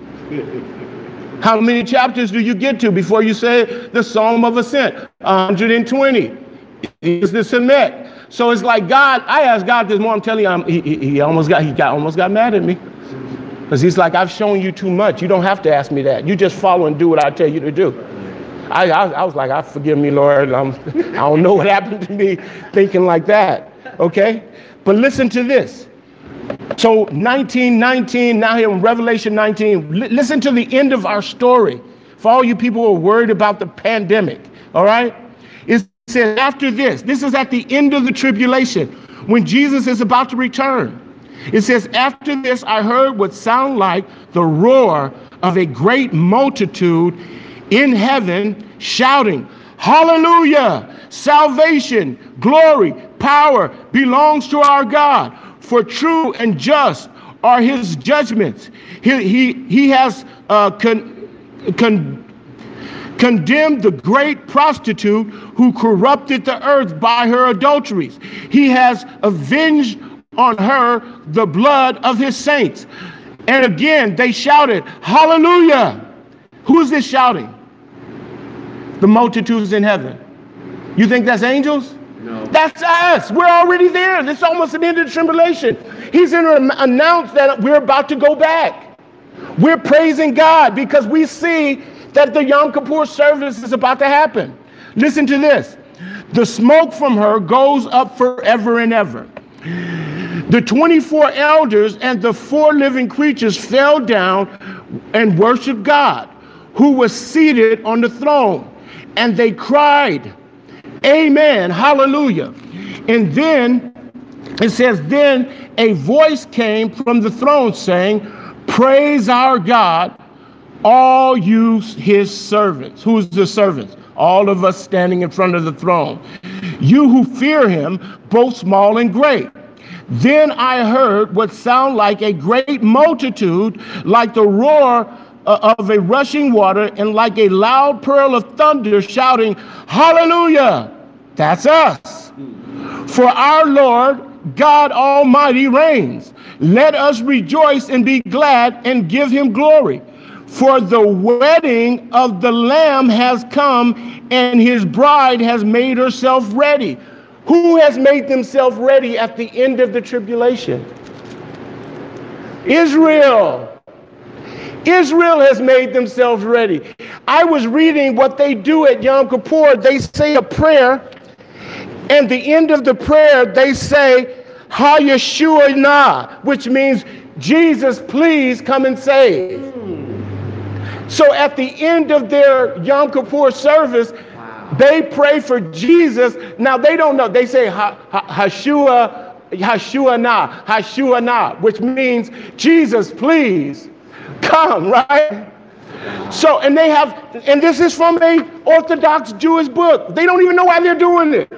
How many chapters do you get to before you say the Psalm of Ascent? 120 is the Semet. So it's like God. I asked God this morning. I'm telling you, he almost got mad at me because he's like, I've shown you too much. You don't have to ask me that. You just follow and do what I tell you to do. I was like, forgive me, Lord. I don't know what happened to me thinking like that. Okay. But listen to this. So 1919, now here in Revelation 19, listen to the end of our story. For all you people who are worried about the pandemic, all right? It says after this is at the end of the tribulation, when Jesus is about to return. It says, after this, I heard what sounded like the roar of a great multitude in heaven shouting, hallelujah, salvation, glory, power belongs to our God, for true and just are his judgments. He has condemned the great prostitute who corrupted the earth by her adulteries. He has avenged on her the blood of his saints. And again, they shouted, hallelujah. Who is this shouting? The multitudes in heaven. You think that's angels? No. That's us. We're already there. This is almost an end of the tribulation. He's going to announce that we're about to go back. We're praising God because we see that the Yom Kippur service is about to happen. Listen to this. The smoke from her goes up forever and ever. The 24 elders and the 4 living creatures fell down and worshiped God, who was seated on the throne. And they cried, amen, hallelujah. And then it says, then a voice came from the throne saying, praise our God, all you his servants. Who's the servants? All of us standing in front of the throne. You who fear him, both small and great. Then I heard what sounded like a great multitude, like the roar of a rushing water, and like a loud peal of thunder, shouting, hallelujah. That's us. For our Lord God Almighty reigns. Let us rejoice and be glad and give him glory. For the wedding of the Lamb has come, and his bride has made herself ready. Who has made themselves ready at the end of the tribulation? Israel. Israel has made themselves ready. I was reading what they do at Yom Kippur. They say a prayer, and the end of the prayer, they say, Ha Yeshua Na, which means, Jesus, please come and save. So at the end of their Yom Kippur service, they pray for Jesus. Now, they don't know. They say, Hashua Na, which means, Jesus, please come, right? So, and this is from a Orthodox Jewish book. They don't even know why they're doing it.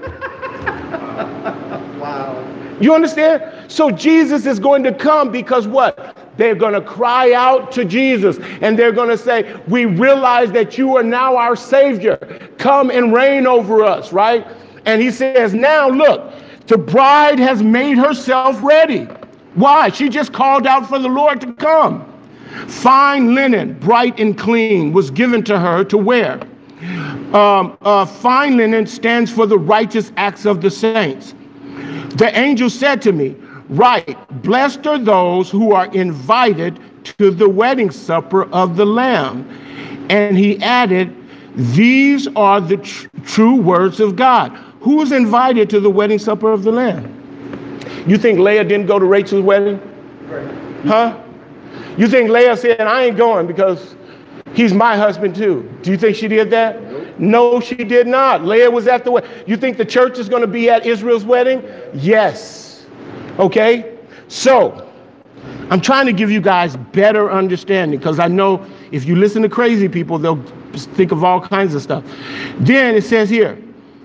Wow. You understand? So Jesus is going to come because what? They're going to cry out to Jesus, and they're going to say, we realize that you are now our Savior. Come and reign over us, right? And he says, now look, the bride has made herself ready. Why? She just called out for the Lord to come. Fine linen, bright and clean, was given to her to wear. Fine linen stands for the righteous acts of the saints. The angel said to me, "Right, blessed are those who are invited to the wedding supper of the Lamb." And he added, "These are the true words of God." Who's invited to the wedding supper of the Lamb? You think Leah didn't go to Rachel's wedding? Huh? You think Leah said, "I ain't going because he's my husband too"? Do you think she did that? No, she did not. Leah was at the wedding. You think the church is going to be at Israel's wedding? Yes. Okay? So, I'm trying to give you guys better understanding, because I know if you listen to crazy people, they'll think of all kinds of stuff. Then it says here,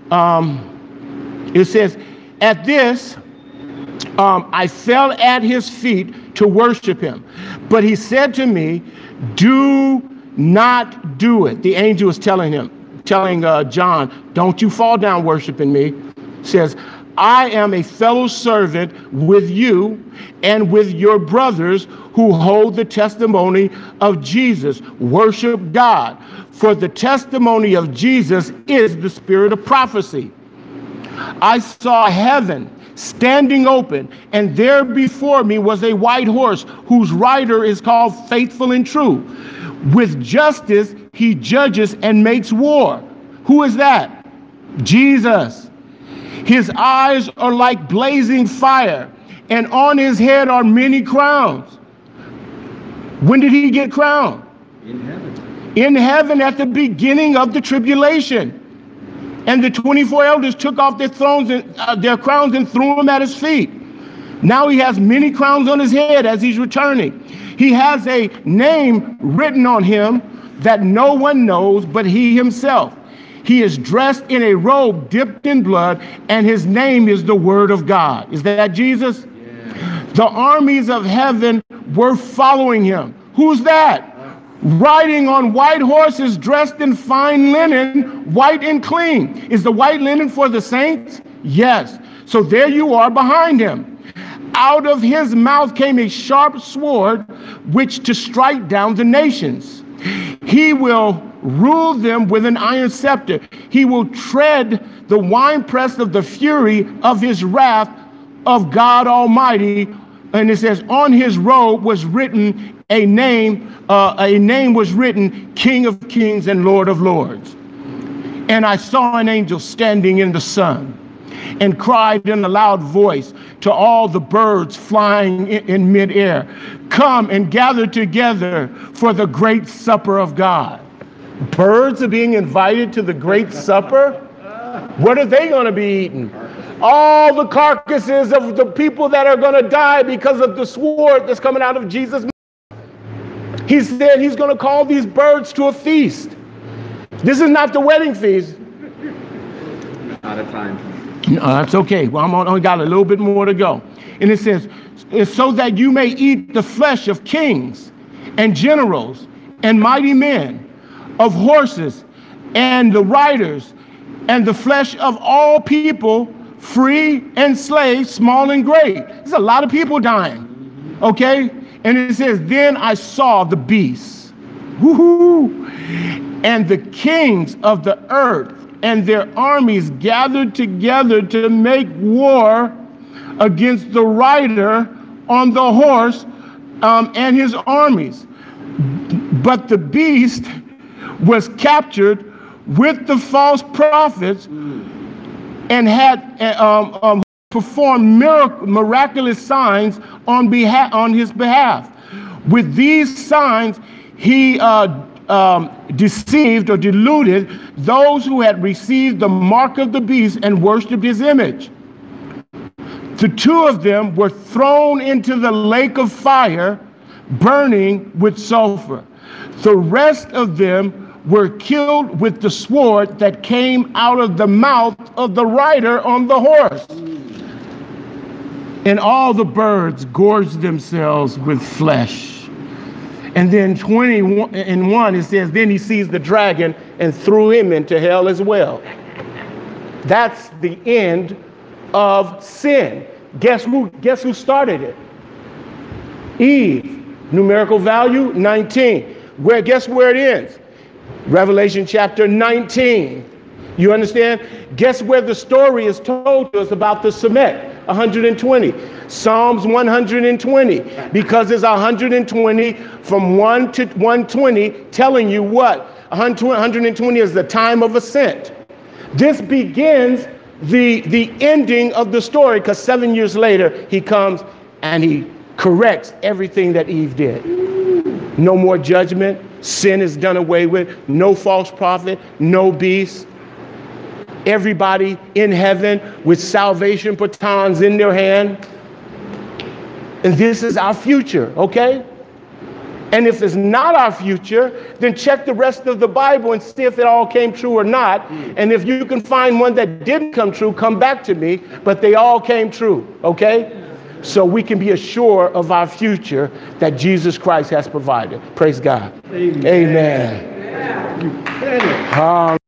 it says, "At this, I fell at his feet to worship him. But he said to me, 'Do not do it.'" The angel was telling John, "Don't you fall down worshiping me." Says, "I am a fellow servant with you and with your brothers who hold the testimony of Jesus. Worship God, for the testimony of Jesus is the spirit of prophecy. I saw heaven standing open, and there before me was a white horse whose rider is called Faithful and True. With justice he judges and makes war." Who is that? Jesus. "His eyes are like blazing fire, and on his head are many crowns." When did he get crowned? In heaven. In heaven at the beginning of the tribulation. And the 24 elders took off their thrones and their crowns and threw them at his feet. Now he has many crowns on his head as he's returning. He has a name written on him that no one knows but he himself. He is dressed in a robe dipped in blood, and his name is the Word of God. Is that Jesus? Yeah. The armies of heaven were following him. Who's that? Riding on white horses, dressed in fine linen, white and clean. Is the white linen for the saints? Yes. So there you are behind him. Out of his mouth came a sharp sword, which to strike down the nations. He will rule them with an iron scepter. He will tread the winepress of the fury of his wrath of God Almighty. And it says, on his robe was written a name was written, King of Kings and Lord of Lords. And I saw an angel standing in the sun and cried in a loud voice to all the birds flying in midair, "Come and gather together for the great supper of God." Birds are being invited to the great supper? What are they going to be eating? All the carcasses of the people that are going to die because of the sword that's coming out of Jesus' mouth. He said he's going to call these birds to a feast. This is not the wedding feast. Out of time. No, that's okay. Well, I only got a little bit more to go. And it says, "It's so that you may eat the flesh of kings and generals and mighty men, of horses and the riders, and the flesh of all people, free and slave, small and great." There's a lot of people dying. Okay? And it says, "Then I saw the beasts, and the kings of the earth and their armies gathered together to make war against the rider on the horse and his armies. But the beast was captured with the false prophets and had performed miraculous signs on his behalf. With these signs, he deceived or deluded those who had received the mark of the beast and worshipped his image. The two of them were thrown into the lake of fire, burning with sulfur. The rest of them were killed with the sword that came out of the mouth of the rider on the horse. And all the birds gorged themselves with flesh. And then 21, it says, "Then he seized the dragon and threw him into hell as well." That's the end of sin. Guess who started it? Eve. Numerical value 19. Guess where it ends? Revelation chapter 19. You understand? Guess where the story is told to us about the Shemek? 120. Psalms 120. Because it's 120 from 1 to 120 telling you what? 120 is the time of ascent. This begins the ending of the story, because 7 years later he comes and he corrects everything that Eve did. No more judgment. Sin is done away with. No false prophet. No beast. Everybody in heaven with salvation batons in their hand. And this is our future, okay? And if it's not our future, then check the rest of the Bible and see if it all came true or not. And if you can find one that didn't come true, come back to me. But they all came true, okay? So we can be assured of our future that Jesus Christ has provided. Praise God. Amen. Amen.